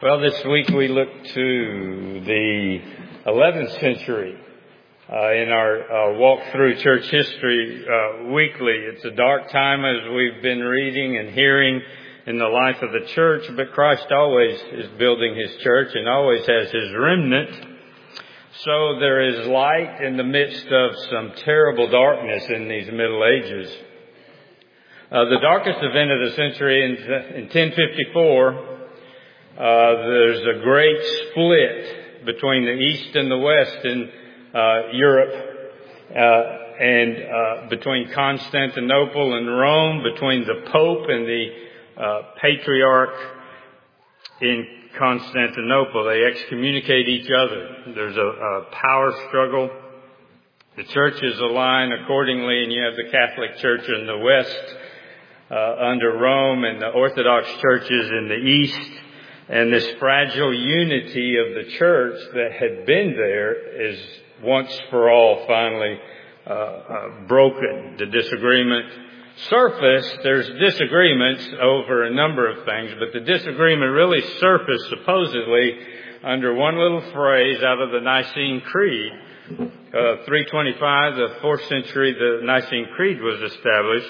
Well, this week we look to the 11th century in our walk through church history weekly. It's a dark time as we've been reading and hearing in the life of the church, but Christ always is building His church and always has His remnant. So there is light in the midst of some terrible darkness in these Middle Ages. The darkest event of the century in 1054, there's a great split between the East and the West in Europe, and between Constantinople and Rome, between the Pope and the Patriarch in Constantinople. They excommunicate each other. There's a power struggle. The churches align accordingly, and you have the Catholic Church in the West under Rome and the Orthodox churches in the East. And this fragile unity of the church that had been there is once for all finally broken. The disagreement surfaced. There's disagreements over a number of things, but the disagreement really surfaced supposedly under one little phrase out of the Nicene Creed. 325, the 4th century, the Nicene Creed was established.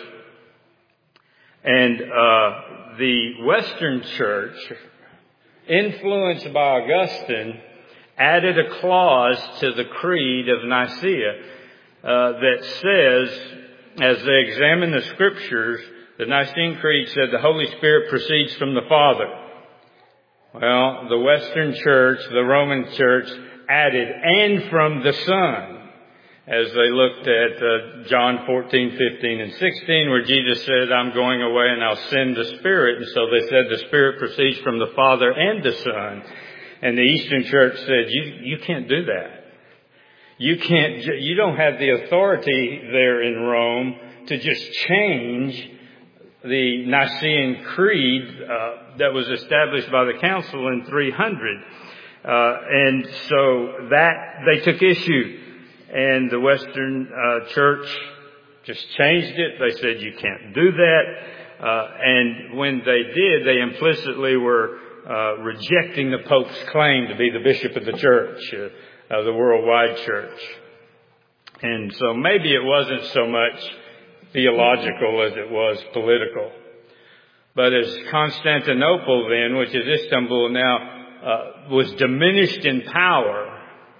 And the Western Church, influenced by Augustine, added a clause to the Creed of Nicaea that says, as they examine the Scriptures, the Nicene Creed said the Holy Spirit proceeds from the Father. Well, the Western Church, the Roman Church, added, and from the Son, as they looked at John 14, 15, and 16, where Jesus said, I'm going away and I'll send the Spirit. And so they said the Spirit proceeds from the Father and the Son. And the Eastern Church said, you can't do that. You don't have the authority there in Rome to just change the Nicene Creed that was established by the Council in 300. And so that they took issue. And the Western Church just changed it. They said, you can't do that. And when they did, they implicitly were rejecting the Pope's claim to be the bishop of the church, the worldwide church. And so maybe it wasn't so much theological as it was political. But as Constantinople then, which is Istanbul now, was diminished in power,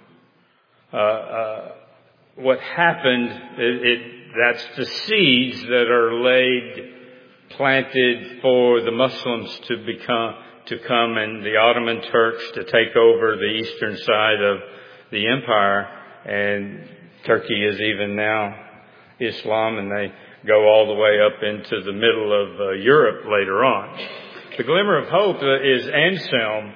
what happened, that's the seeds that are laid, planted for the Muslims to come and the Ottoman Turks to take over the eastern side of the empire. And Turkey is even now Islam, and they go all the way up into the middle of Europe later on. The glimmer of hope is Anselm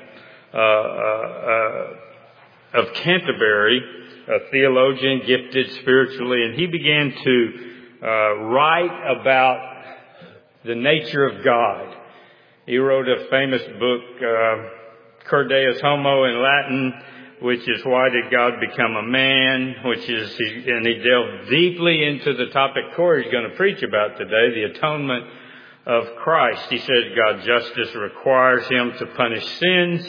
of Canterbury, a theologian gifted spiritually, and he began to write about the nature of God. He wrote a famous book, Cur Deus Homo in Latin, which is Why Did God Become a Man, and he delved deeply into the topic Corey's going to preach about today, the atonement of Christ. He says God's justice requires Him to punish sins,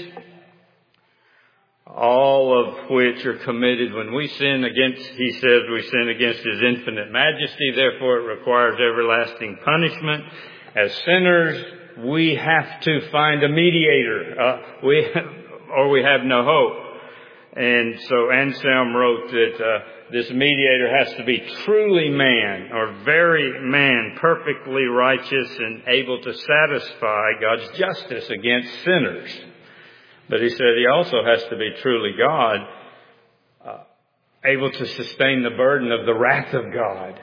all of which are committed when we sin against, he says, we sin against His infinite majesty. Therefore, it requires everlasting punishment. As sinners, we have to find a mediator, or we have no hope. And so Anselm wrote that this mediator has to be truly man, or very man, perfectly righteous and able to satisfy God's justice against sinners. But he said he also has to be truly God, able to sustain the burden of the wrath of God,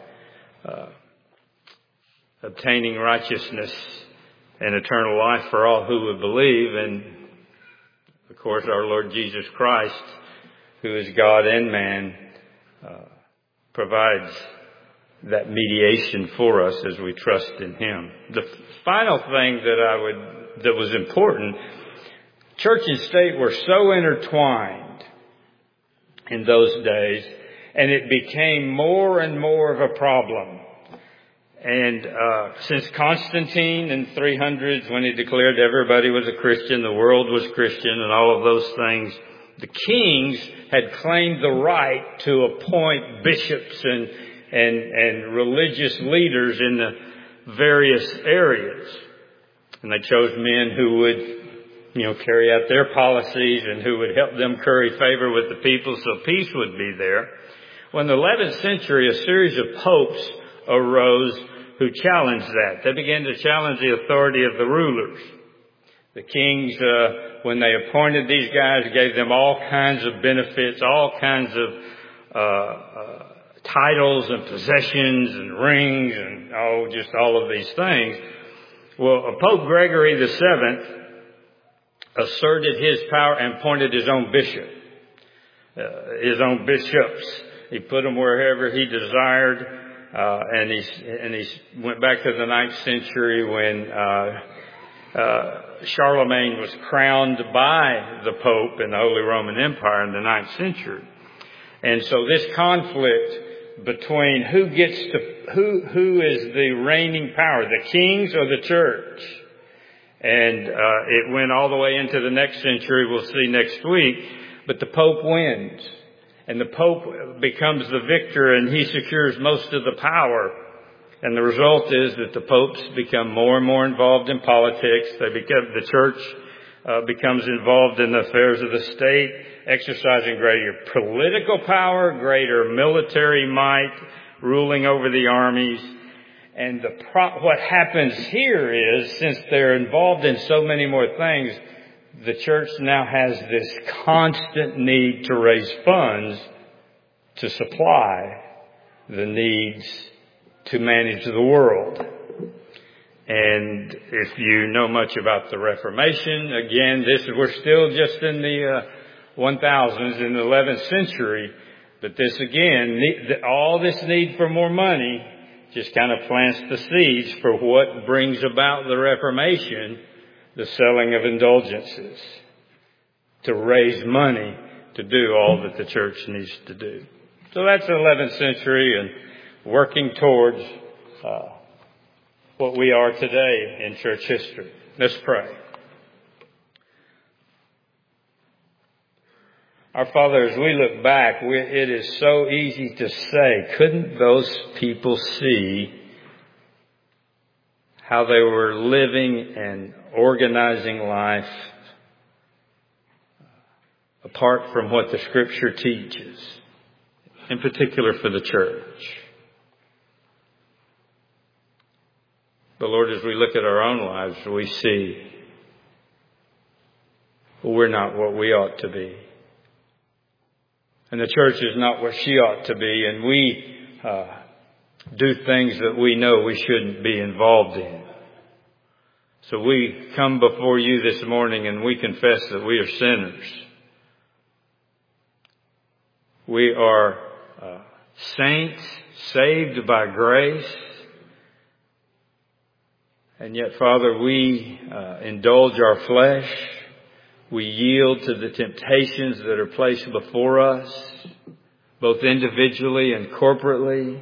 obtaining righteousness and eternal life for all who would believe. And, of course, our Lord Jesus Christ, who is God and man, provides that mediation for us as we trust in Him. The final thing that was important, church and state were so intertwined in those days, and it became more and more of a problem. And since Constantine in 300s, when he declared everybody was a Christian, the world was Christian and all of those things, the kings had claimed the right to appoint bishops and religious leaders in the various areas. And they chose men who would, carry out their policies and who would help them curry favor with the people so peace would be there. Well, in the 11th century, a series of popes arose who challenged that. They began to challenge the authority of the rulers. The kings, when they appointed these guys, gave them all kinds of benefits, all kinds of titles and possessions and rings and just all of these things. Well, Pope Gregory VII asserted his power and appointed his own bishop, his own bishops. He put them wherever he desired, and he went back to the 9th century when Charlemagne was crowned by the Pope in the Holy Roman Empire in the 9th century. And so this conflict between who is the reigning power, the kings or the church? And it went all the way into the next century, we'll see next week, but the Pope wins. And the Pope becomes the victor and he secures most of the power. And the result is that the popes become more and more involved in politics. The church becomes involved in the affairs of the state, exercising greater political power, greater military might, ruling over the armies. And what happens here is, since they're involved in so many more things, the church now has this constant need to raise funds to supply the needs to manage the world. And if you know much about the Reformation, again, we're still just in the 1000s, in the 11th century, but this again, all this need for more money just kind of plants the seeds for what brings about the Reformation, the selling of indulgences, to raise money to do all that the church needs to do. So that's the 11th century and working towards what we are today in church history. Let's pray. Our Father, as we look back, it is so easy to say, couldn't those people see how they were living and organizing life apart from what the Scripture teaches, in particular for the church? But Lord, as we look at our own lives, we see we're not what we ought to be. And the church is not what she ought to be, and we do things that we know we shouldn't be involved in. So we come before you this morning and we confess that we are sinners. We are saints saved by grace. And yet, Father, we indulge our flesh. We yield to the temptations that are placed before us, both individually and corporately.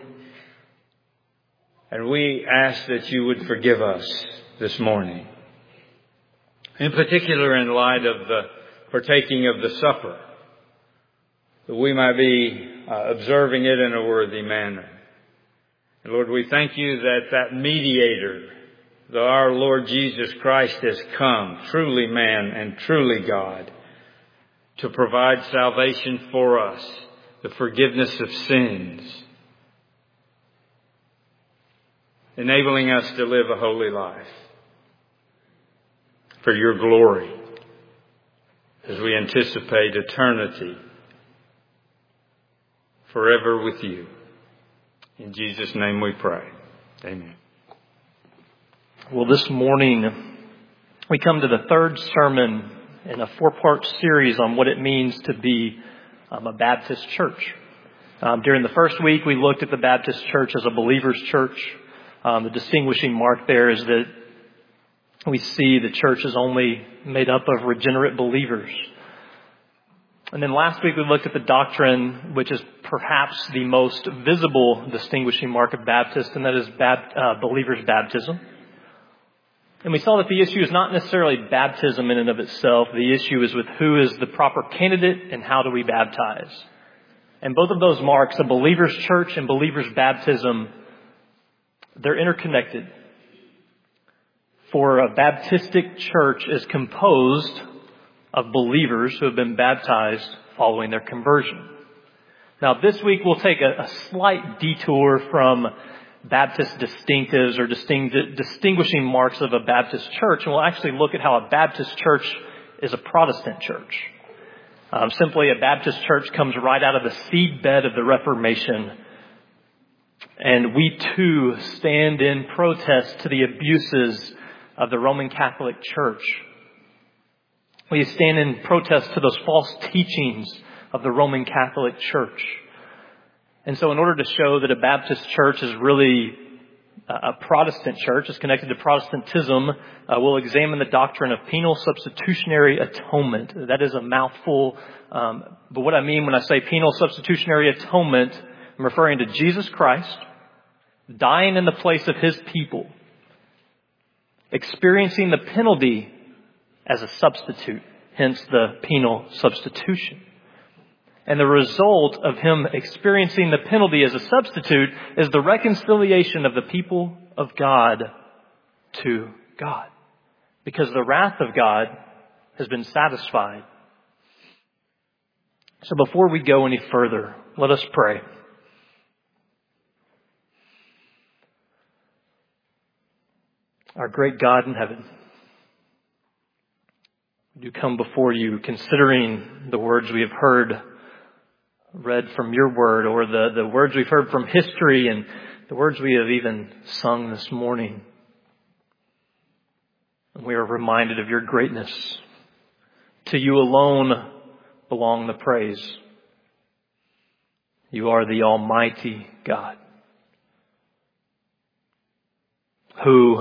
And we ask that you would forgive us this morning. In particular, in light of the partaking of the supper, that we might be observing it in a worthy manner. And Lord, we thank you that mediator, our Lord Jesus Christ, has come, truly man and truly God, to provide salvation for us, the forgiveness of sins, enabling us to live a holy life for your glory as we anticipate eternity forever with you. In Jesus' name we pray. Amen. Well, this morning we come to the third sermon in a 4-part series on what it means to be a Baptist church. During the first week, we looked at the Baptist church as a believer's church. The distinguishing mark there is that we see the church is only made up of regenerate believers. And then last week we looked at the doctrine, which is perhaps the most visible distinguishing mark of Baptists, and that is believer's baptism. And we saw that the issue is not necessarily baptism in and of itself. The issue is with who is the proper candidate and how do we baptize. And both of those marks, a believer's church and believer's baptism, they're interconnected. For a Baptistic church is composed of believers who have been baptized following their conversion. Now this week we'll take a slight detour from Baptist distinctives or distinguishing marks of a Baptist church, and we'll actually look at how a Baptist church is a Protestant church. Simply, a Baptist church comes right out of the seedbed of the Reformation, and we too stand in protest to the abuses of the Roman Catholic Church. We stand in protest to those false teachings of the Roman Catholic Church. And so in order to show that a Baptist church is really a Protestant church, is connected to Protestantism, we'll examine the doctrine of penal substitutionary atonement. That is a mouthful, but what I mean when I say penal substitutionary atonement, I'm referring to Jesus Christ dying in the place of His people, experiencing the penalty as a substitute, hence the penal substitution. And the result of Him experiencing the penalty as a substitute is the reconciliation of the people of God to God. Because the wrath of God has been satisfied. So before we go any further, let us pray. Our great God in heaven, we do come before you considering the words we have heard read from your word, or the words we've heard from history and the words we have even sung this morning. And we are reminded of your greatness. To you alone belong the praise. You are the Almighty God, who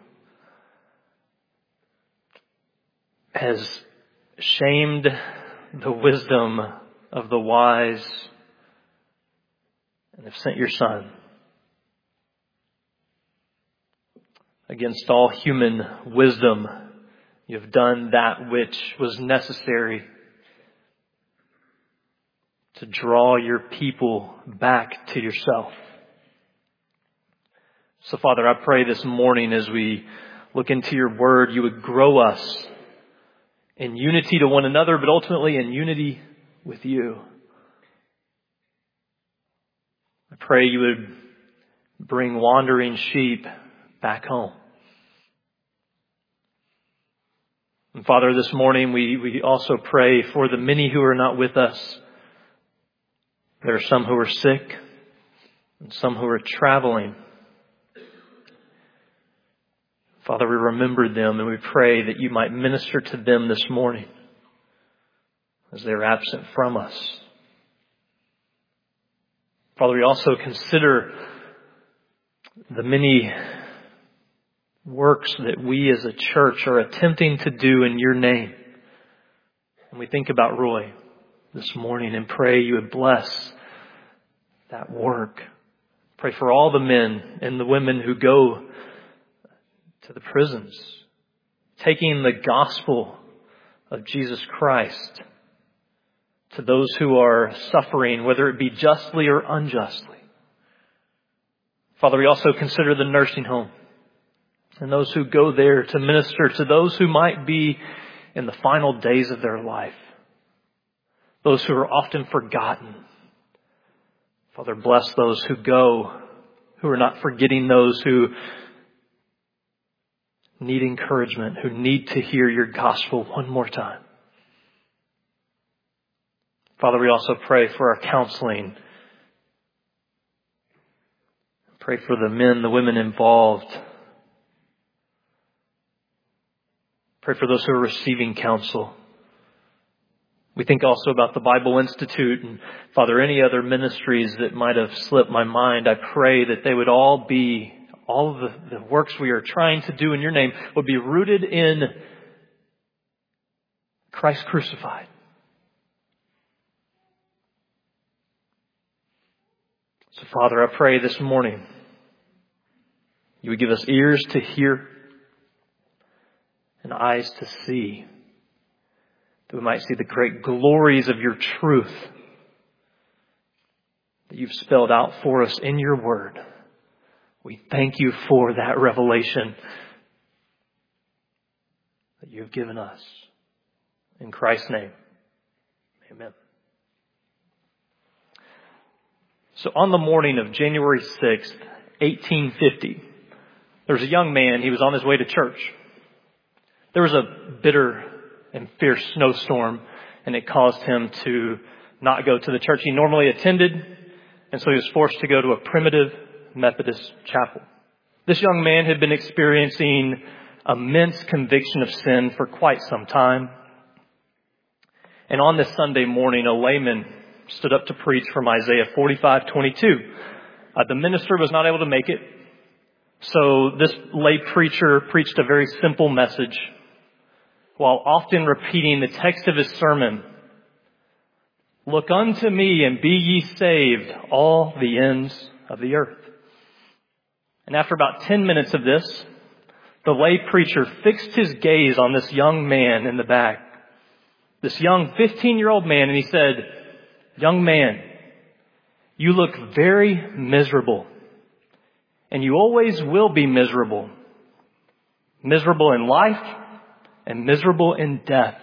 has shamed the wisdom of the wise and have sent your Son against all human wisdom. You have done that which was necessary to draw your people back to yourself. So Father, I pray this morning as we look into your word, you would grow us in unity to one another, but ultimately in unity with you. I pray you would bring wandering sheep back home. And Father, this morning we also pray for the many who are not with us. There are some who are sick and some who are traveling. Father, we remember them and we pray that you might minister to them this morning as they're absent from us. Father, we also consider the many works that we as a church are attempting to do in your name. And we think about Roy this morning and pray you would bless that work. Pray for all the men and the women who go to the prisons, taking the gospel of Jesus Christ to those who are suffering, whether it be justly or unjustly. Father, we also consider the nursing home and those who go there to minister to those who might be in the final days of their life, those who are often forgotten. Father, bless those who go, who are not forgetting those who need encouragement, who need to hear your gospel one more time. Father, we also pray for our counseling. Pray for the men, the women involved. Pray for those who are receiving counsel. We think also about the Bible Institute and, Father, any other ministries that might have slipped my mind. I pray that they would all of the works we are trying to do in your name would be rooted in Christ crucified. So, Father, I pray this morning you would give us ears to hear and eyes to see, that we might see the great glories of your truth that you've spelled out for us in your word. We thank you for that revelation that you've given us. In Christ's name, amen. So on the morning of January 6th, 1850, there was a young man. He was on his way to church. There was a bitter and fierce snowstorm, and it caused him to not go to the church he normally attended, and so he was forced to go to a primitive Methodist chapel. This young man had been experiencing immense conviction of sin for quite some time. And on this Sunday morning, a layman stood up to preach from Isaiah 45:22. The minister was not able to make it, so this lay preacher preached a very simple message while often repeating the text of his sermon. Look unto me and be ye saved, all the ends of the earth. And after about 10 minutes of this, the lay preacher fixed his gaze on this young man in the back, this young 15-year-old man, and he said, young man, you look very miserable, and you always will be miserable. Miserable in life and miserable in death.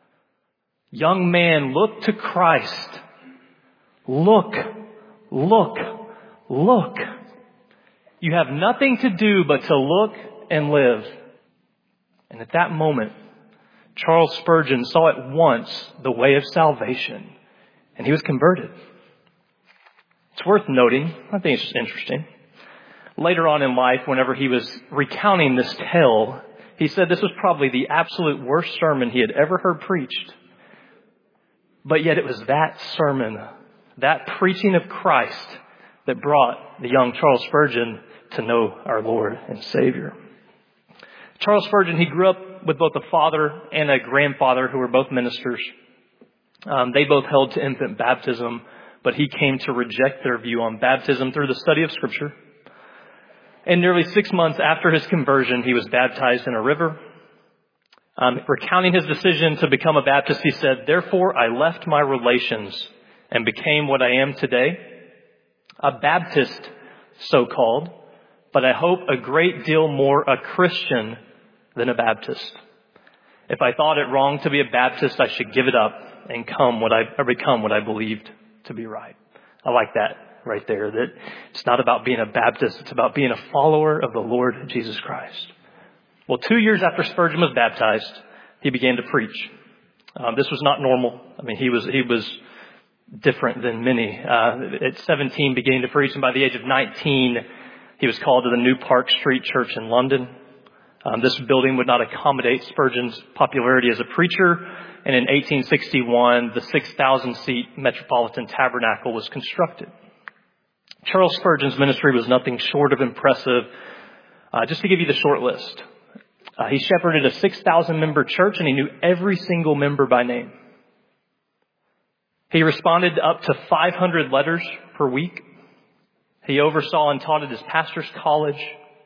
Young man, look to Christ. Look, look, look. You have nothing to do but to look and live. And at that moment, Charles Spurgeon saw at once the way of salvation, and he was converted. It's worth noting, I think it's just interesting. Later on in life, whenever he was recounting this tale, he said this was probably the absolute worst sermon he had ever heard preached. But yet it was that sermon, that preaching of Christ, that brought the young Charles Spurgeon to know our Lord and Savior. Charles Spurgeon, he grew up with both a father and a grandfather who were both ministers. They both held to infant baptism, but he came to reject their view on baptism through the study of Scripture. And nearly 6 months after his conversion, he was baptized in a river. Recounting his decision to become a Baptist, he said, therefore I left my relations and became what I am today, a Baptist, so-called, but I hope a great deal more a Christian than a Baptist. If I thought it wrong to be a Baptist, I should give it up and become what I believed to be right. I like that right there, that it's not about being a Baptist, it's about being a follower of the Lord Jesus Christ. Well, 2 years after Spurgeon was baptized, he began to preach. This was not normal. I mean, he was different than many. At 17, began to preach, and by the age of 19, he was called to the New Park Street Church in London. This building would not accommodate Spurgeon's popularity as a preacher, and in 1861, the 6,000-seat Metropolitan Tabernacle was constructed. Charles Spurgeon's ministry was nothing short of impressive. Just to give you the short list, he shepherded a 6,000-member church, and he knew every single member by name. He responded to up to 500 letters per week. He oversaw and taught at his pastor's college.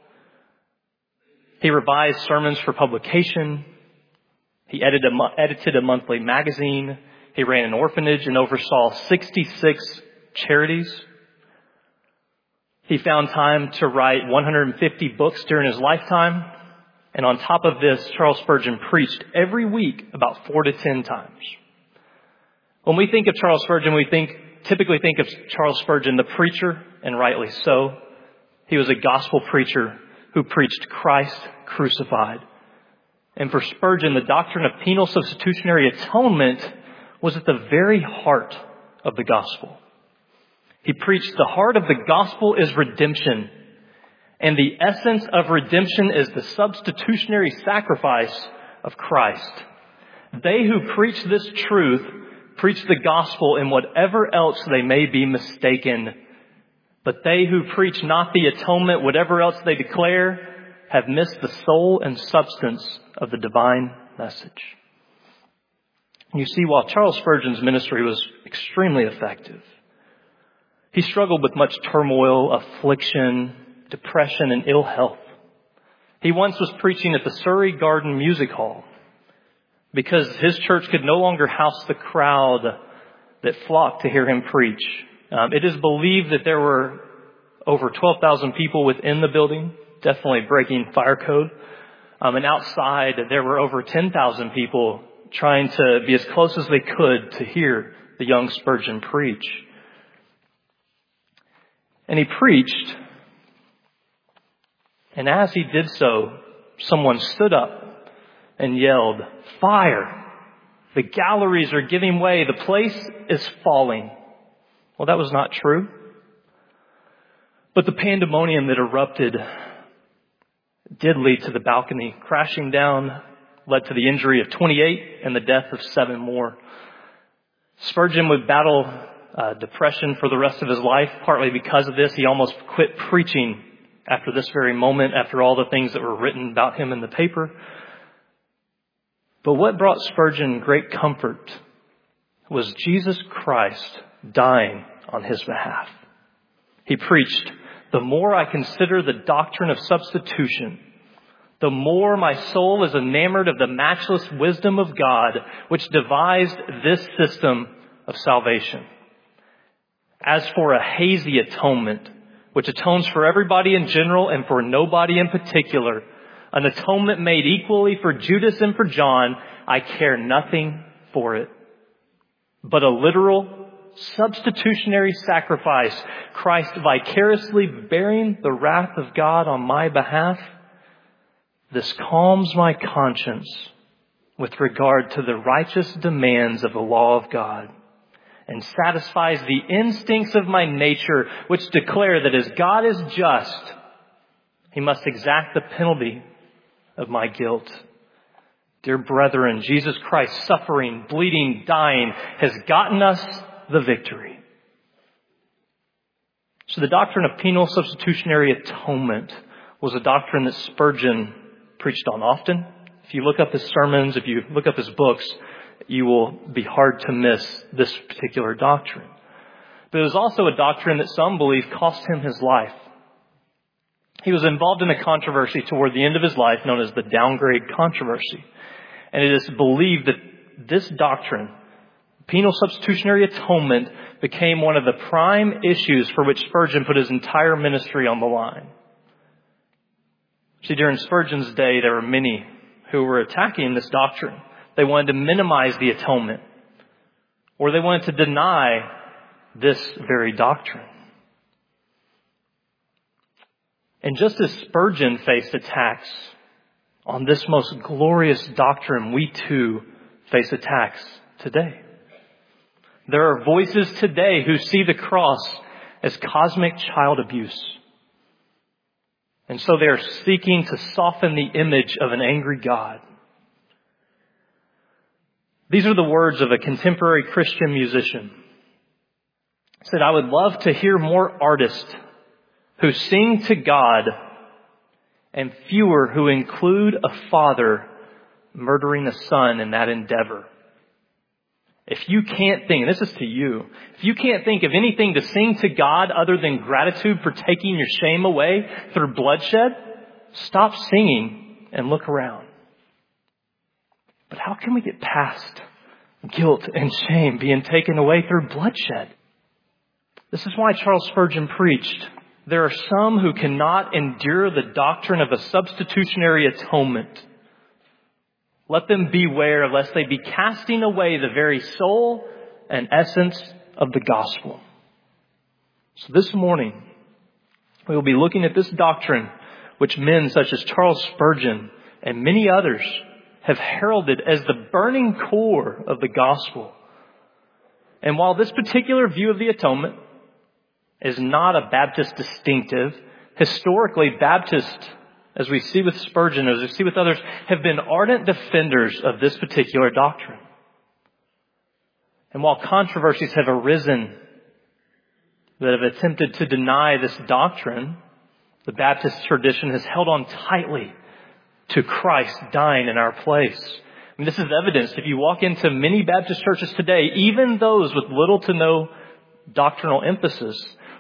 He revised sermons for publication. He edited a monthly magazine. He ran an orphanage and oversaw 66 charities. He found time to write 150 books during his lifetime. And on top of this, Charles Spurgeon preached every week about 4 to 10 times. When we think of Charles Spurgeon, we typically think of Charles Spurgeon, the preacher, and rightly so. He was a gospel preacher who preached Christ crucified. And for Spurgeon, the doctrine of penal substitutionary atonement was at the very heart of the gospel. He preached the heart of the gospel is redemption. And the essence of redemption is the substitutionary sacrifice of Christ. They who preach this truth preach the gospel in whatever else they may be mistaken. But they who preach not the atonement, whatever else they declare, have missed the soul and substance of the divine message. You see, while Charles Spurgeon's ministry was extremely effective, He struggled with much turmoil, affliction, depression, and ill health. He once was preaching at the Surrey Garden Music Hall because his church could no longer house the crowd that flocked to hear him preach. It is believed that there were over 12,000 people within the building, definitely breaking fire code. And outside, there were over 10,000 people trying to be as close as they could to hear the young Spurgeon preach. And he preached, and as he did so, someone stood up and yelled, "Fire! The galleries are giving way. The place is falling." Well, that was not true. But the pandemonium that erupted did lead to the balcony crashing down, led to the injury of 28 and the death of 7 more. Spurgeon would battle depression for the rest of his life. Partly because of this, he almost quit preaching after this very moment, after all the things that were written about him in the paper. But what brought Spurgeon great comfort was Jesus Christ dying on his behalf. He preached, "The more I consider the doctrine of substitution, the more my soul is enamored of the matchless wisdom of God, which devised this system of salvation. As for a hazy atonement, which atones for everybody in general and for nobody in particular, an atonement made equally for Judas and for John, I care nothing for it. But a literal, substitutionary sacrifice, Christ vicariously bearing the wrath of God on my behalf, this calms my conscience with regard to the righteous demands of the law of God, and satisfies the instincts of my nature, which declare that as God is just, He must exact the penalty of my guilt. Dear brethren, Jesus Christ, suffering, bleeding, dying, has gotten us the victory." So the doctrine of penal substitutionary atonement was a doctrine that Spurgeon preached on often. If you look up his sermons, if you look up his books, you will be hard to miss this particular doctrine. But it was also a doctrine that some believe cost him his life. He was involved in a controversy toward the end of his life known as the downgrade controversy. And it is believed that this doctrine, penal substitutionary atonement, became one of the prime issues for which Spurgeon put his entire ministry on the line. See, during Spurgeon's day, there were many who were attacking this doctrine. They wanted to minimize the atonement, or they wanted to deny this very doctrine. And just as Spurgeon faced attacks on this most glorious doctrine, we too face attacks today. There are voices today who see the cross as cosmic child abuse. And so they are seeking to soften the image of an angry God. These are the words of a contemporary Christian musician. He said, "I would love to hear more artists who sing to God and fewer who include a father murdering a son in that endeavor. If you can't think," and this is to you, "if you can't think of anything to sing to God other than gratitude for taking your shame away through bloodshed, stop singing and look around." But how can we get past guilt and shame being taken away through bloodshed? This is why Charles Spurgeon preached, "There are some who cannot endure the doctrine of a substitutionary atonement. Let them beware lest they be casting away the very soul and essence of the gospel." So this morning, we will be looking at this doctrine, which men such as Charles Spurgeon and many others have heralded as the burning core of the gospel. And while this particular view of the atonement is not a Baptist distinctive, historically Baptists, as we see with Spurgeon, as we see with others, have been ardent defenders of this particular doctrine. And while controversies have arisen that have attempted to deny this doctrine, the Baptist tradition has held on tightly to Christ dying in our place. I mean, this is evidenced if you walk into many Baptist churches today, even those with little to no doctrinal emphasis,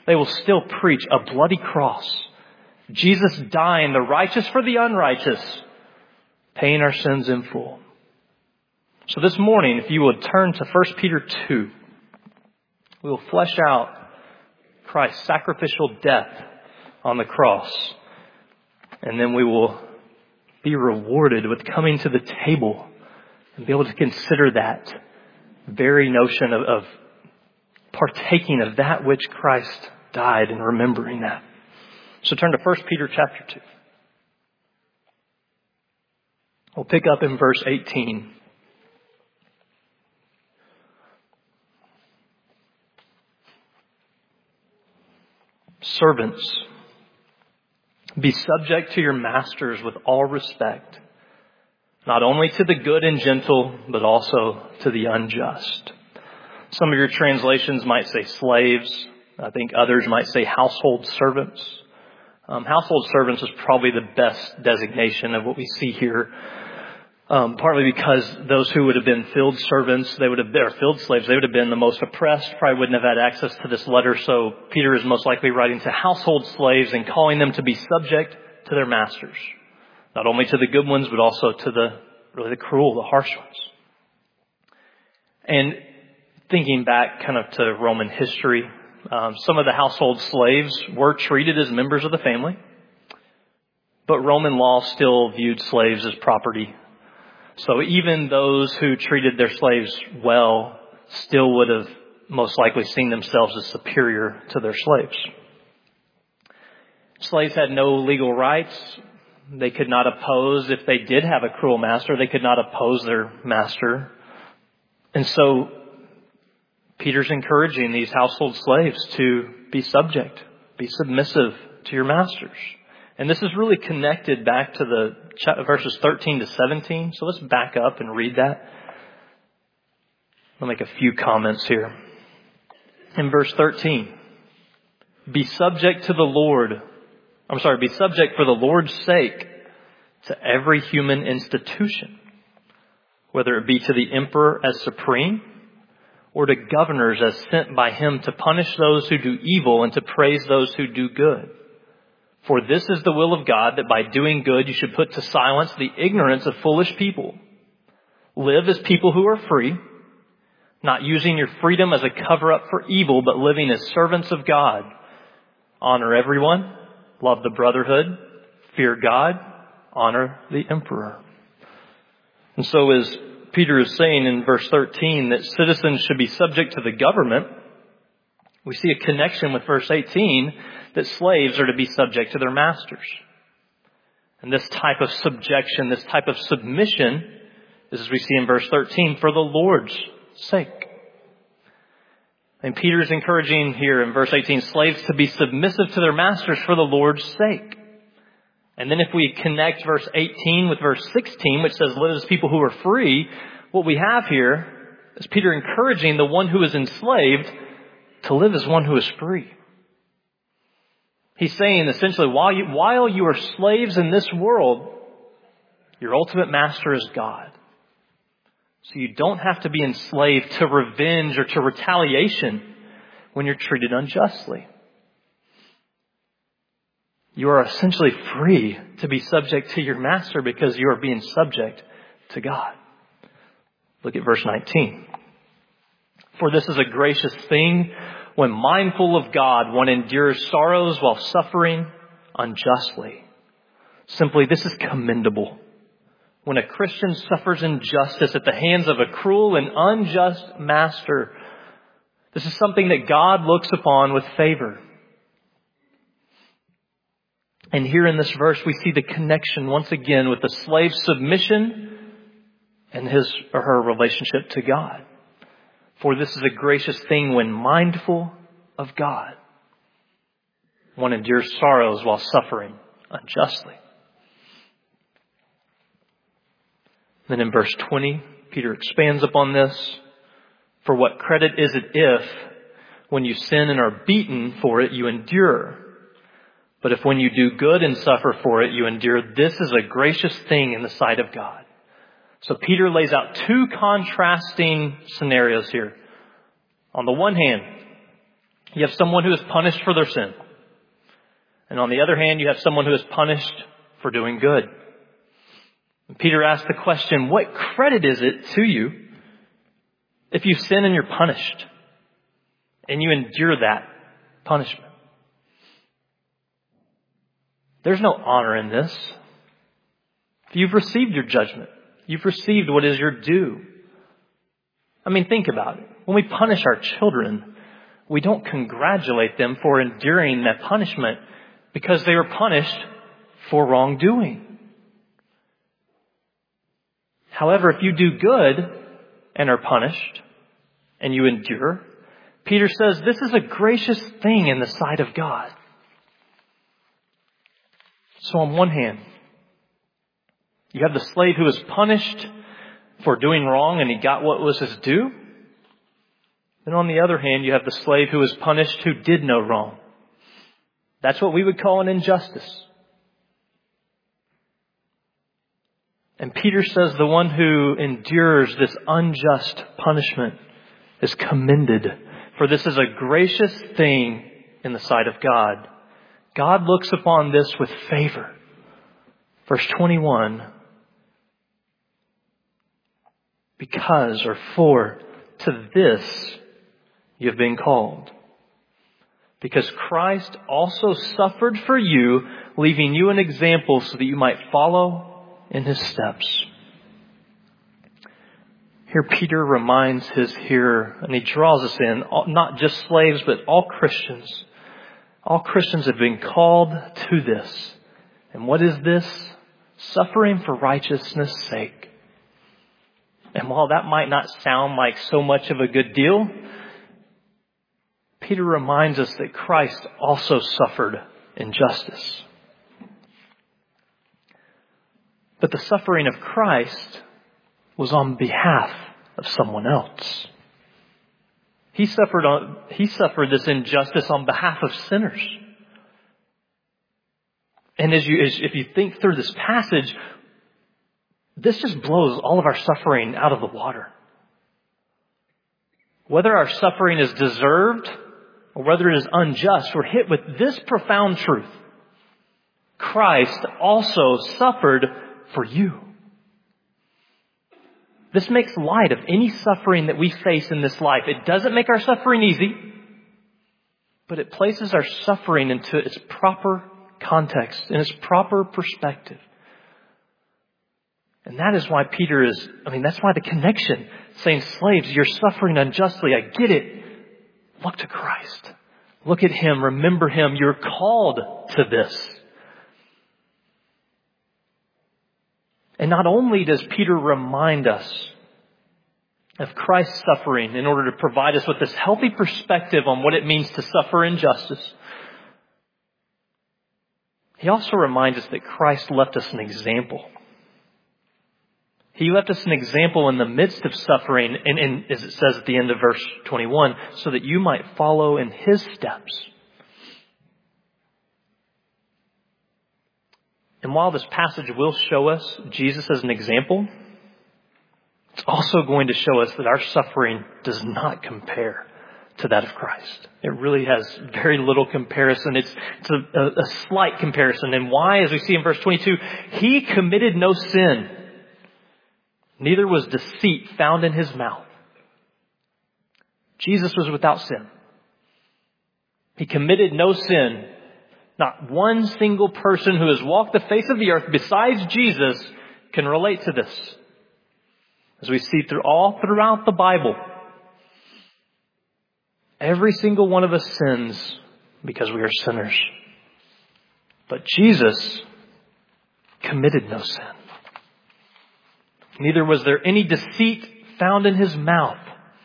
They will still preach a bloody cross. Jesus dying, the righteous for the unrighteous, paying our sins in full. So this morning, if you would turn to 1 Peter 2, we will flesh out Christ's sacrificial death on the cross. And then we will be rewarded with coming to the table and be able to consider that very notion of partaking of that which Christ died and remembering that. So turn to 1 Peter chapter 2. We'll pick up in verse 18. Servants, be subject to your masters with all respect, not only to the good and gentle, but also to the unjust. Some of your translations might say slaves. I think others might say household servants. Household servants is probably the best designation of what we see here. Partly because those who would have been field servants, or field slaves, they would have been the most oppressed, probably wouldn't have had access to this letter. So Peter is most likely writing to household slaves and calling them to be subject to their masters. Not only to the good ones, but also to the cruel, the harsh ones. And thinking back kind of to Roman history, some of the household slaves were treated as members of the family, but Roman law still viewed slaves as property. So even those who treated their slaves well still would have most likely seen themselves as superior to their slaves. Slaves had no legal rights. They could not oppose, if they did have a cruel master, they could not oppose their master. And so Peter's encouraging these household slaves to be subject, be submissive to your masters. And this is really connected back to the verses 13 to 17. So let's back up and read that. I'll make a few comments here. In verse 13, be subject for the Lord's sake to every human institution, whether it be to the emperor as supreme or to governors as sent by him to punish those who do evil and to praise those who do good. For this is the will of God, that by doing good you should put to silence the ignorance of foolish people. Live as people who are free, not using your freedom as a cover-up for evil, but living as servants of God. Honor everyone, love the brotherhood, fear God, honor the emperor. And so as Peter is saying in verse 13 that citizens should be subject to the government, we see a connection with verse 18 that slaves are to be subject to their masters. And this type of subjection, this type of submission, is as we see in verse 13, for the Lord's sake. And Peter is encouraging here in verse 18 slaves to be submissive to their masters for the Lord's sake. And then if we connect verse 18 with verse 16, which says, live as people who are free, what we have here is Peter encouraging the one who is enslaved to live as one who is free. He's saying essentially, while you are slaves in this world, your ultimate master is God. So you don't have to be enslaved to revenge or to retaliation when you're treated unjustly. You are essentially free to be subject to your master because you are being subject to God. Look at verse 19. For this is a gracious thing when mindful of God, one endures sorrows while suffering unjustly. Simply, this is commendable. When a Christian suffers injustice at the hands of a cruel and unjust master, this is something that God looks upon with favor. And here in this verse, we see the connection once again with the slave's submission and his or her relationship to God. For this is a gracious thing when mindful of God. One endures sorrows while suffering unjustly. Then in verse 20, Peter expands upon this. For what credit is it if, when you sin and are beaten for it, you endure? But if when you do good and suffer for it, you endure, this is a gracious thing in the sight of God. So Peter lays out two contrasting scenarios here. On the one hand, You have someone who is punished for their sin. And on the other hand, you have someone who is punished for doing good. And Peter asked the question, what credit is it to you if you sin and you're punished and you endure that punishment? There's no honor in this. You've received your judgment. You've received what is your due. I mean, think about it. When we punish our children, we don't congratulate them for enduring that punishment because they were punished for wrongdoing. However, if you do good and are punished and you endure, Peter says this is a gracious thing in the sight of God. So on one hand, you have the slave who was punished for doing wrong and he got what was his due. And on the other hand, you have the slave who was punished who did no wrong. That's what we would call an injustice. And Peter says the one who endures this unjust punishment is commended, for this is a gracious thing in the sight of God. God looks upon this with favor. Verse 21, because or for to this you have been called. Because Christ also suffered for you, leaving you an example so that you might follow in his steps. Here Peter reminds his hearer, and he draws us in, not just slaves, but all Christians. All Christians have been called to this. And what is this? Suffering for righteousness' sake. And while that might not sound like so much of a good deal, Peter reminds us that Christ also suffered injustice. But the suffering of Christ was on behalf of someone else. He suffered this injustice on behalf of sinners. And if you think through this passage, this just blows all of our suffering out of the water. Whether our suffering is deserved or whether it is unjust, we're hit with this profound truth. Christ also suffered for you. This makes light of any suffering that we face in this life. It doesn't make our suffering easy, but it places our suffering into its proper context, in its proper perspective. And that is why that's why the connection, saying, slaves, you're suffering unjustly. I get it. Look to Christ. Look at him. Remember him. You're called to this. And not only does Peter remind us of Christ's suffering in order to provide us with this healthy perspective on what it means to suffer injustice, he also reminds us that Christ left us an example. He left us an example in the midst of suffering, and as it says at the end of verse 21, so that you might follow in his steps. And while this passage will show us Jesus as an example, it's also going to show us that our suffering does not compare to that of Christ. It really has very little comparison. It's a slight comparison. And why? As we see in verse 22, he committed no sin. Neither was deceit found in his mouth. Jesus was without sin. He committed no sin. Not one single person who has walked the face of the earth besides Jesus can relate to this. As we see throughout the Bible, every single one of us sins because we are sinners. But Jesus committed no sin. Neither was there any deceit found in his mouth.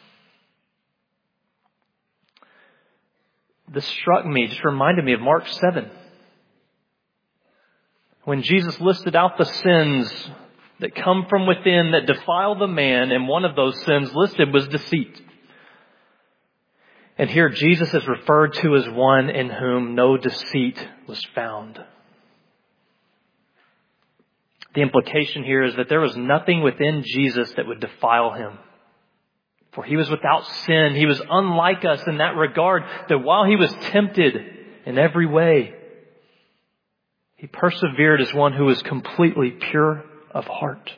This struck me, just reminded me of Mark 7. When Jesus listed out the sins that come from within that defile the man, and one of those sins listed was deceit. And here Jesus is referred to as one in whom no deceit was found. The implication here is that there was nothing within Jesus that would defile him. For he was without sin. He was unlike us in that regard, that while he was tempted in every way, he persevered as one who was completely pure of heart.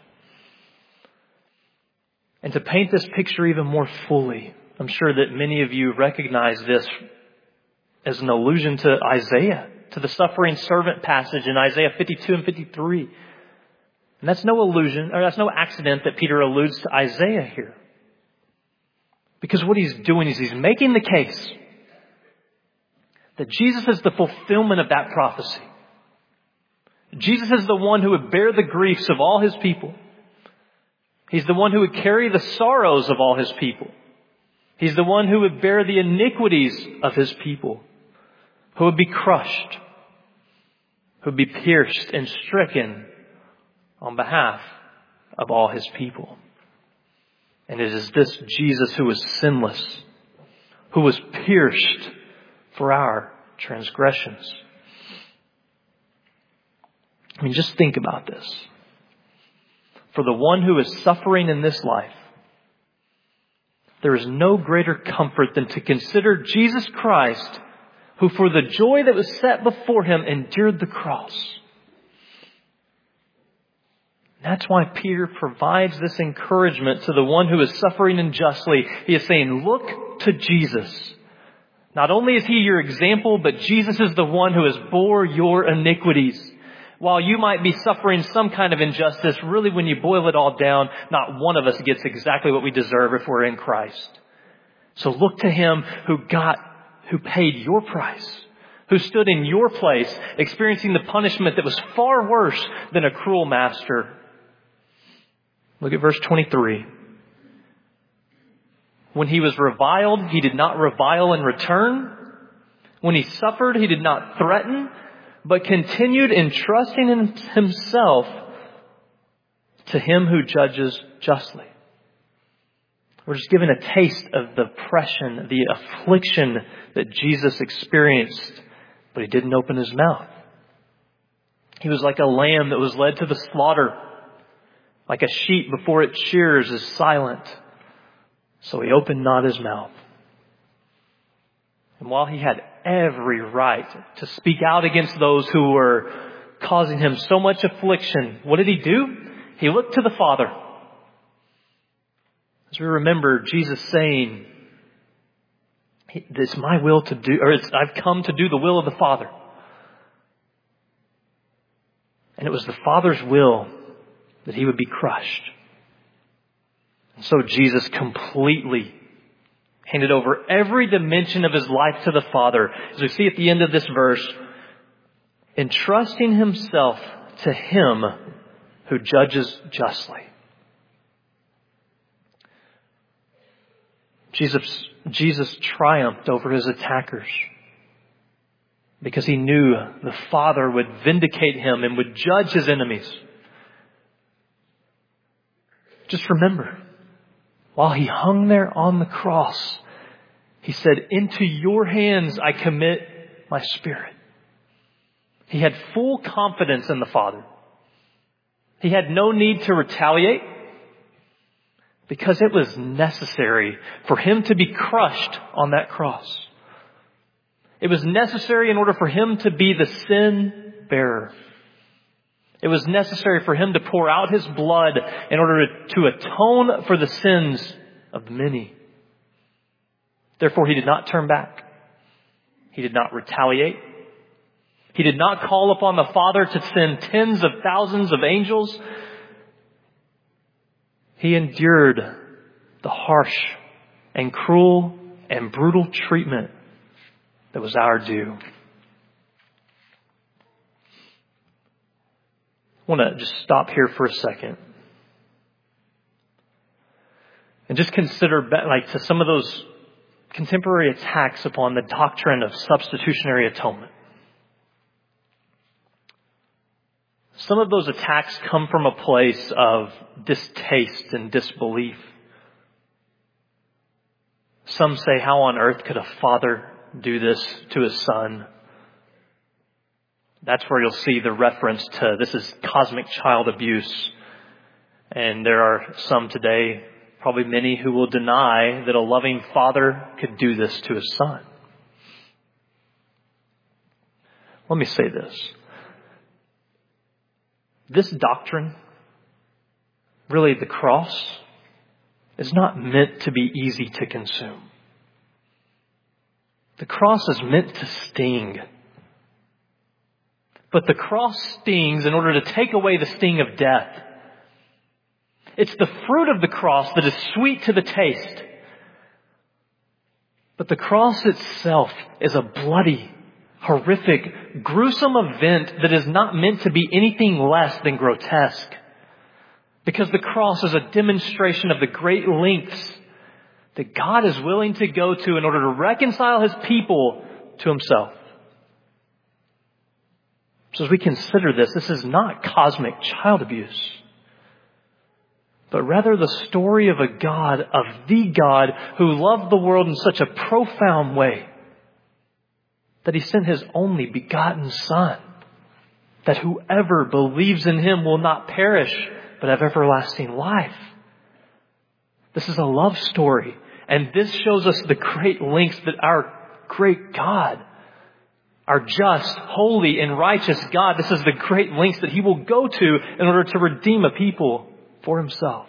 And to paint this picture even more fully, I'm sure that many of you recognize this as an allusion to Isaiah, to the suffering servant passage in Isaiah 52 and 53. And that's no illusion, or that's no accident that Peter alludes to Isaiah here. Because what he's doing is he's making the case that Jesus is the fulfillment of that prophecy. Jesus is the one who would bear the griefs of all his people. He's the one who would carry the sorrows of all his people. He's the one who would bear the iniquities of his people, who would be crushed, who would be pierced and stricken on behalf of all his people. And it is this Jesus who was sinless, who was pierced for our transgressions. I mean, just think about this. For the one who is suffering in this life, there is no greater comfort than to consider Jesus Christ, who for the joy that was set before him endured the cross. That's why Peter provides this encouragement to the one who is suffering unjustly. He is saying, look to Jesus. Not only is he your example, but Jesus is the one who has bore your iniquities. While you might be suffering some kind of injustice, really when you boil it all down, not one of us gets exactly what we deserve if we're in Christ. So look to him who paid your price, who stood in your place, experiencing the punishment that was far worse than a cruel master. Look at verse 23. When he was reviled, he did not revile in return. When he suffered, he did not threaten, but continued entrusting in himself to him who judges justly. We're just given a taste of the oppression, the affliction that Jesus experienced, but he didn't open his mouth. He was like a lamb that was led to the slaughter, like a sheep before its shearers is silent. So he opened not his mouth. And while he had every right to speak out against those who were causing him so much affliction, what did he do? He looked to the Father. As we remember Jesus saying, it's my will to do, or I've come to do the will of the Father. And it was the Father's will that he would be crushed. And so Jesus completely handed over every dimension of his life to the Father. As we see at the end of this verse, entrusting himself to him who judges justly. Jesus triumphed over his attackers because he knew the Father would vindicate him and would judge his enemies. Just remember, while he hung there on the cross, he said, into your hands I commit my spirit. He had full confidence in the Father. He had no need to retaliate because it was necessary for him to be crushed on that cross. It was necessary in order for him to be the sin bearer. It was necessary for him to pour out his blood in order to atone for the sins of many. Therefore, he did not turn back. He did not retaliate. He did not call upon the Father to send tens of thousands of angels. He endured the harsh and cruel and brutal treatment that was our due. I want to just stop here for a second and just consider to some of those contemporary attacks upon the doctrine of substitutionary atonement. Some of those attacks come from a place of distaste and disbelief. Some say, how on earth could a father do this to his son? That's where you'll see the reference to this is cosmic child abuse. And there are some today Probably many who will deny that a loving Father could do this to His Son. Let me say this. This doctrine, really the cross, is not meant to be easy to consume. The cross is meant to sting. But the cross stings in order to take away the sting of death. It's the fruit of the cross that is sweet to the taste. But the cross itself is a bloody, horrific, gruesome event that is not meant to be anything less than grotesque. Because the cross is a demonstration of the great lengths that God is willing to go to in order to reconcile His people to Himself. So as we consider this is not cosmic child abuse, but rather the story of the God who loved the world in such a profound way that He sent His only begotten Son, that whoever believes in Him will not perish, but have everlasting life. This is a love story, and this shows us the great lengths that our great God, our just, holy, and righteous God, this is the great lengths that He will go to in order to redeem a people for Himself.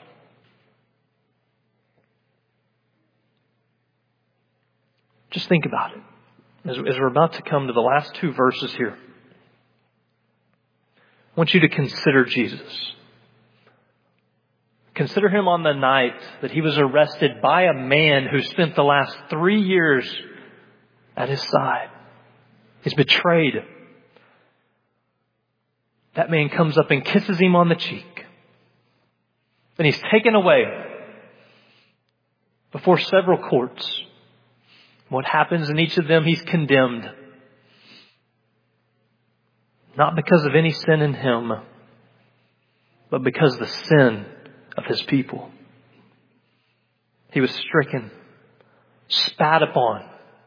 Just think about it. As we're about to come to the last two verses here, I want you to consider Jesus. Consider Him on the night that He was arrested by a man who spent the last 3 years at His side. He's betrayed. That man comes up and kisses Him on the cheek. Then He's taken away before several courts. What happens in each of them? He's condemned. Not because of any sin in Him, but because of the sin of His people. He was stricken, spat upon.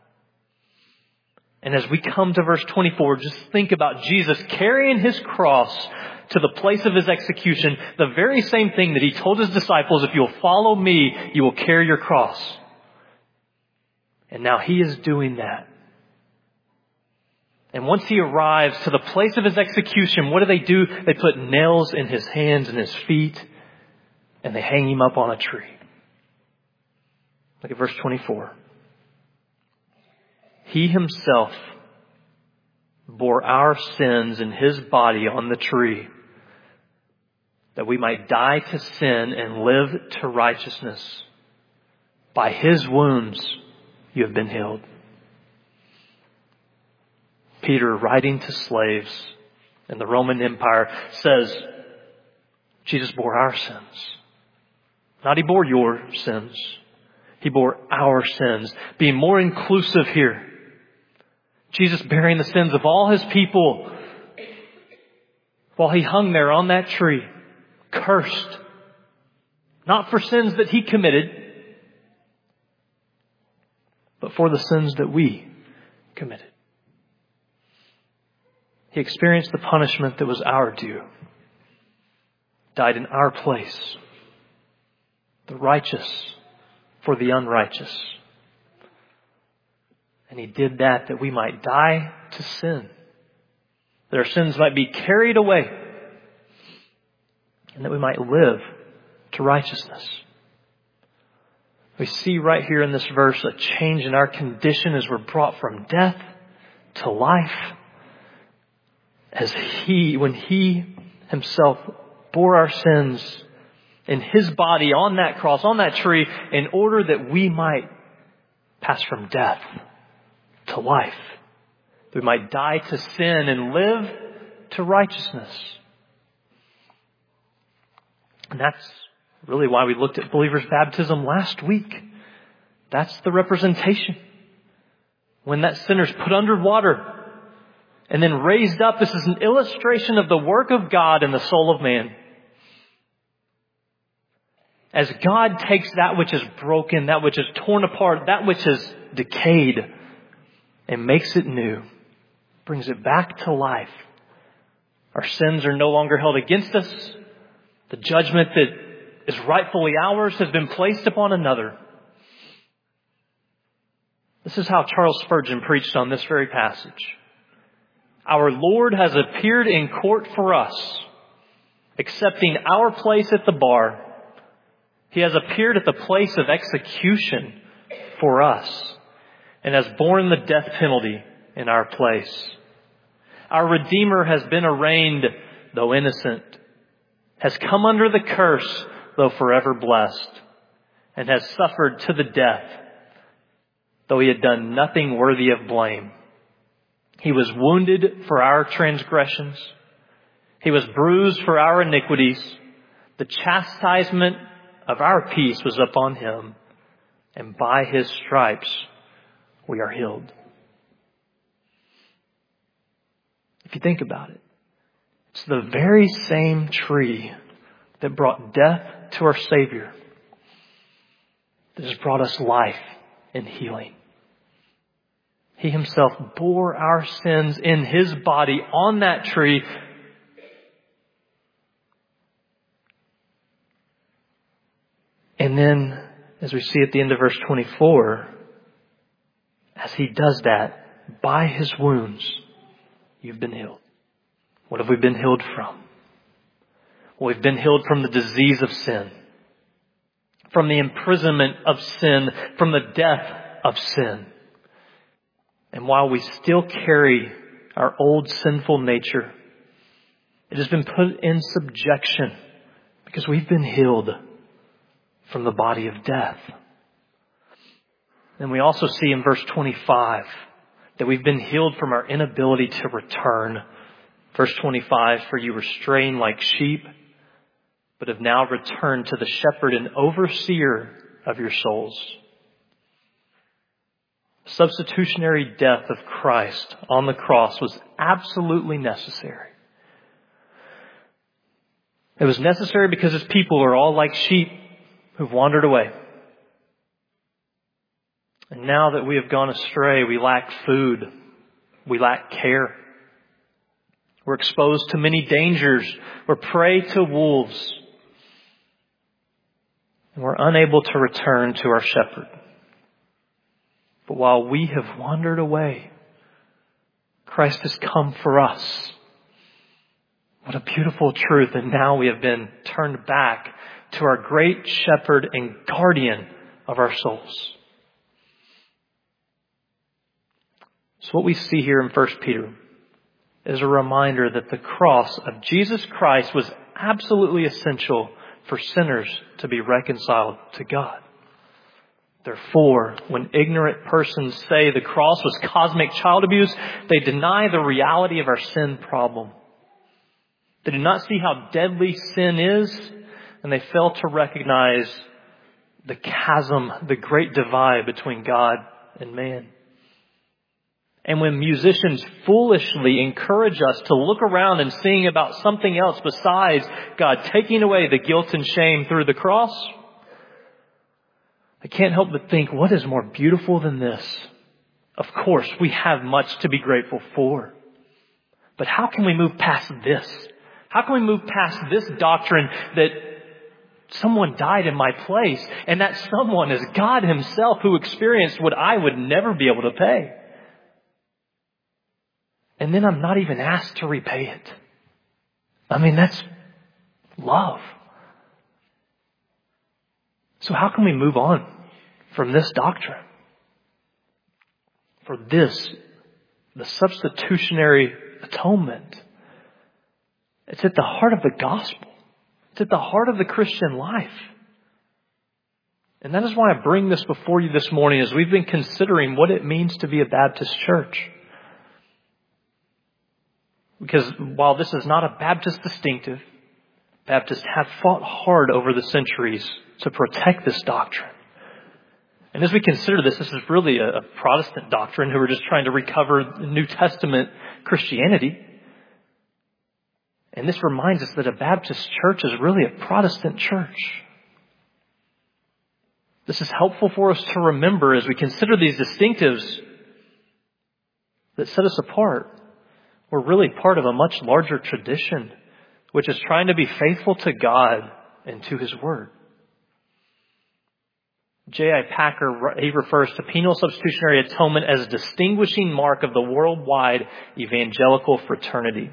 And as we come to verse 24, just think about Jesus carrying His cross to the place of His execution, the very same thing that He told His disciples, if you'll follow me, you will carry your cross. And now He is doing that. And once He arrives to the place of His execution, what do? They put nails in His hands and His feet, and they hang Him up on a tree. Look at verse 24. He Himself bore our sins in His body on the tree, that we might die to sin and live to righteousness. By His wounds you have been healed. Peter, writing to slaves in the Roman Empire, says, Jesus bore our sins. Not He bore your sins. He bore our sins. Being more inclusive here. Jesus bearing the sins of all His people while He hung there on that tree, cursed. Not for sins that He committed, but for the sins that we committed. He experienced the punishment that was our due. Died in our place. The righteous for the unrighteous. And He did that we might die to sin. That our sins might be carried away. And that we might live to righteousness. We see right here in this verse a change in our condition as we're brought from death to life. When He Himself bore our sins in His body on that cross, on that tree, in order that we might pass from death to life. That we might die to sin and live to righteousness. And that's really why we looked at believers' baptism last week. That's the representation. When that sinner's put under water and then raised up, this is an illustration of the work of God in the soul of man. As God takes that which is broken, that which is torn apart, that which is decayed, and makes it new, brings it back to life. Our sins are no longer held against us. The judgment that is rightfully ours has been placed upon another. This is how Charles Spurgeon preached on this very passage. Our Lord has appeared in court for us, accepting our place at the bar. He has appeared at the place of execution for us and has borne the death penalty in our place. Our Redeemer has been arraigned, though innocent, has come under the curse, though forever blessed, and has suffered to the death, though he had done nothing worthy of blame. He was wounded for our transgressions. He was bruised for our iniquities. The chastisement of our peace was upon him, and by his stripes we are healed. If you think about it, it's the very same tree that brought death to our Savior that has brought us life and healing. He himself bore our sins in his body on that tree. And then, as we see at the end of verse 24, as he does that, by his wounds, you've been healed. What have we been healed from? Well, we've been healed from the disease of sin, from the imprisonment of sin, from the death of sin. And while we still carry our old sinful nature, it has been put in subjection because we've been healed from the body of death. And we also see in verse 25 that we've been healed from our inability to return. Verse 25, for you were straying like sheep, but have now returned to the shepherd and overseer of your souls. Substitutionary death of Christ on the cross was absolutely necessary. It was necessary because his people are all like sheep who've wandered away. And now that we have gone astray, we lack food. We lack care. We're exposed to many dangers. We're prey to wolves. And we're unable to return to our shepherd. But while we have wandered away, Christ has come for us. What a beautiful truth. And now we have been turned back to our great shepherd and guardian of our souls. So what we see here in 1 Peter is a reminder that the cross of Jesus Christ was absolutely essential for sinners to be reconciled to God. Therefore, when ignorant persons say the cross was cosmic child abuse, they deny the reality of our sin problem. They do not see how deadly sin is, and they fail to recognize the chasm, the great divide between God and man. And when musicians foolishly encourage us to look around and sing about something else besides God taking away the guilt and shame through the cross, I can't help but think, what is more beautiful than this? Of course, we have much to be grateful for. But how can we move past this? How can we move past this doctrine that someone died in my place, and that someone is God himself who experienced what I would never be able to pay? And then I'm not even asked to repay it. I mean, that's love. So how can we move on from this doctrine? For this, the substitutionary atonement, it's at the heart of the gospel. It's at the heart of the Christian life. And that is why I bring this before you this morning as we've been considering what it means to be a Baptist church. Because while this is not a Baptist distinctive, Baptists have fought hard over the centuries to protect this doctrine. And as we consider this is really a Protestant doctrine who are just trying to recover New Testament Christianity. And this reminds us that a Baptist church is really a Protestant church. This is helpful for us to remember as we consider these distinctives that set us apart. We're really part of a much larger tradition, which is trying to be faithful to God and to His Word. J.I. Packer, he refers to penal substitutionary atonement as a distinguishing mark of the worldwide evangelical fraternity.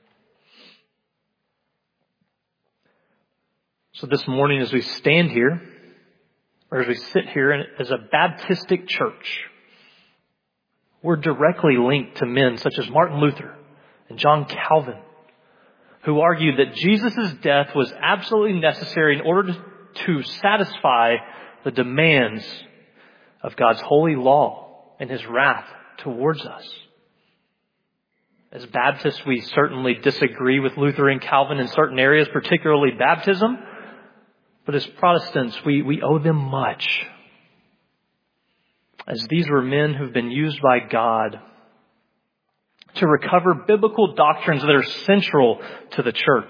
So this morning as we stand here, or as we sit here as a Baptistic church, we're directly linked to men such as Martin Luther and John Calvin, who argued that Jesus' death was absolutely necessary in order to satisfy the demands of God's holy law and His wrath towards us. As Baptists, we certainly disagree with Luther and Calvin in certain areas, particularly baptism. But as Protestants, we owe them much, as these were men who've been used by God to recover biblical doctrines that are central to the church.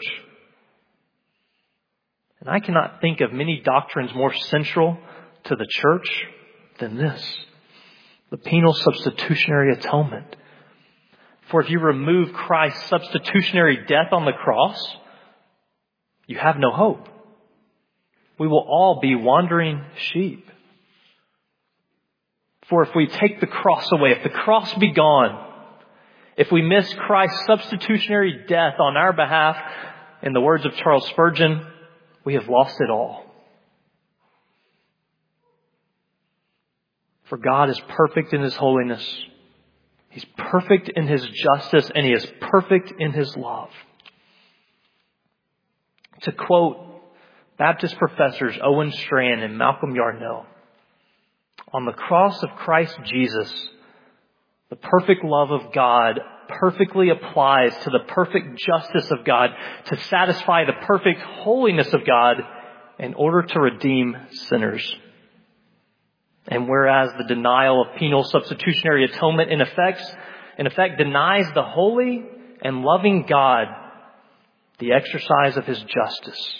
And I cannot think of many doctrines more central to the church than this, the penal substitutionary atonement. For if you remove Christ's substitutionary death on the cross, you have no hope. We will all be wandering sheep. For if we take the cross away, if the cross be gone, if we miss Christ's substitutionary death on our behalf, in the words of Charles Spurgeon, we have lost it all. For God is perfect in His holiness. He's perfect in His justice, and He is perfect in His love. To quote Baptist professors Owen Strachan and Malcolm Yarnell, on the cross of Christ Jesus, the perfect love of God perfectly applies to the perfect justice of God to satisfy the perfect holiness of God in order to redeem sinners. And whereas the denial of penal substitutionary atonement in effect denies the holy and loving God the exercise of His justice.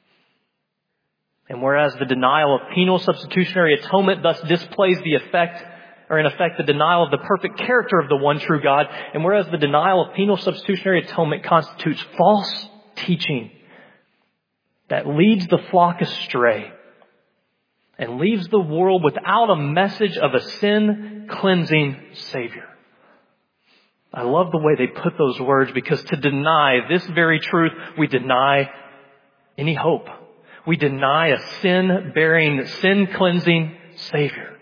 And whereas the denial of penal substitutionary atonement thus displays the effect, or in effect the denial of the perfect character of the one true God, and whereas the denial of penal substitutionary atonement constitutes false teaching that leads the flock astray and leaves the world without a message of a sin-cleansing Savior. I love the way they put those words, because to deny this very truth, we deny any hope. We deny a sin-bearing, sin-cleansing Savior.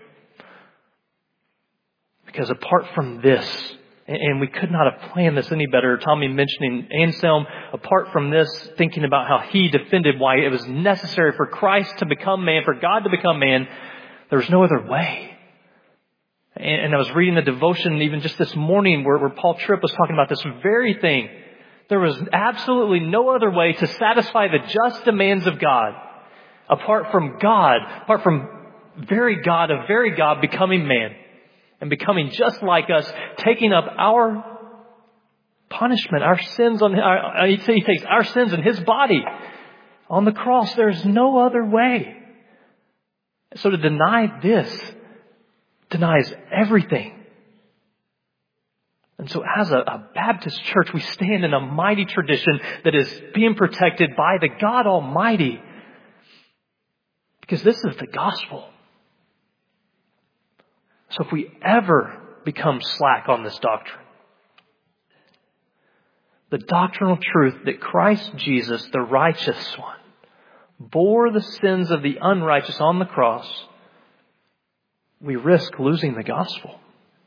Because apart from this, and we could not have planned this any better, Tommy mentioning Anselm, apart from this, thinking about how he defended why it was necessary for Christ to become man, for God to become man, there was no other way. And I was reading the devotion even just this morning where Paul Tripp was talking about this very thing. There was absolutely no other way to satisfy the just demands of God apart from very God becoming man and becoming just like us, taking up our punishment, our sins He takes our sins in His body on the cross. There's no other way. So to deny this denies everything. And so as a Baptist church, we stand in a mighty tradition that is being protected by the God Almighty. Because this is the gospel. So if we ever become slack on this doctrine, the doctrinal truth that Christ Jesus, the righteous one, bore the sins of the unrighteous on the cross, we risk losing the gospel.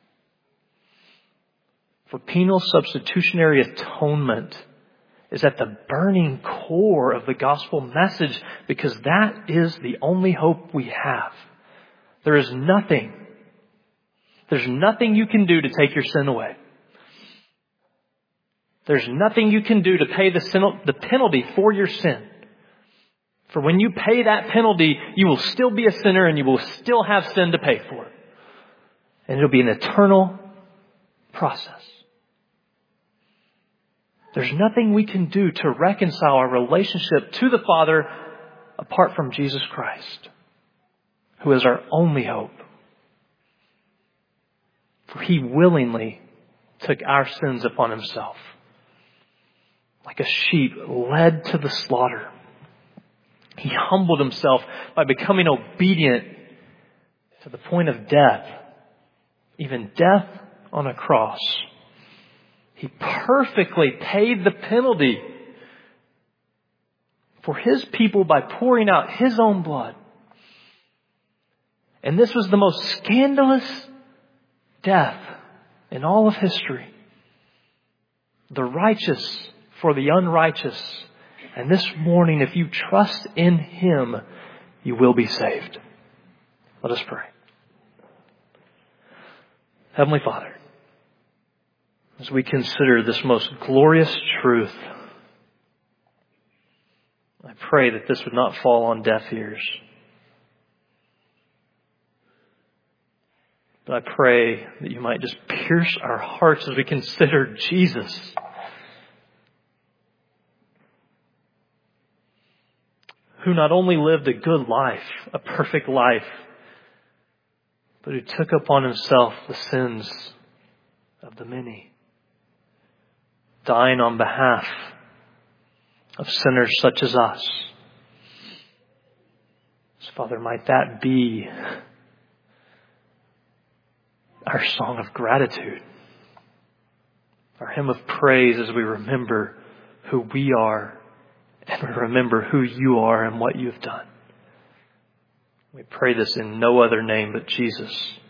For penal substitutionary atonement is at the burning core of the gospel message, because that is the only hope we have. There's nothing you can do to take your sin away. There's nothing you can do to pay the penalty for your sin. For when you pay that penalty, you will still be a sinner and you will still have sin to pay for. And it'll be an eternal process. There's nothing we can do to reconcile our relationship to the Father apart from Jesus Christ, who is our only hope. For He willingly took our sins upon Himself, like a sheep led to the slaughter. He humbled himself by becoming obedient to the point of death, even death on a cross. He perfectly paid the penalty for His people by pouring out His own blood. And this was the most scandalous death in all of history. The righteous for the unrighteous. And this morning, if you trust in Him, you will be saved. Let us pray. Heavenly Father, as we consider this most glorious truth, I pray that this would not fall on deaf ears. But I pray that you might just pierce our hearts as we consider Jesus. Who not only lived a good life, a perfect life, but who took upon Himself the sins of the many, dying on behalf of sinners such as us. So, Father, might that be our song of gratitude, our hymn of praise as we remember who we are and we remember who you are and what you've done. We pray this in no other name but Jesus.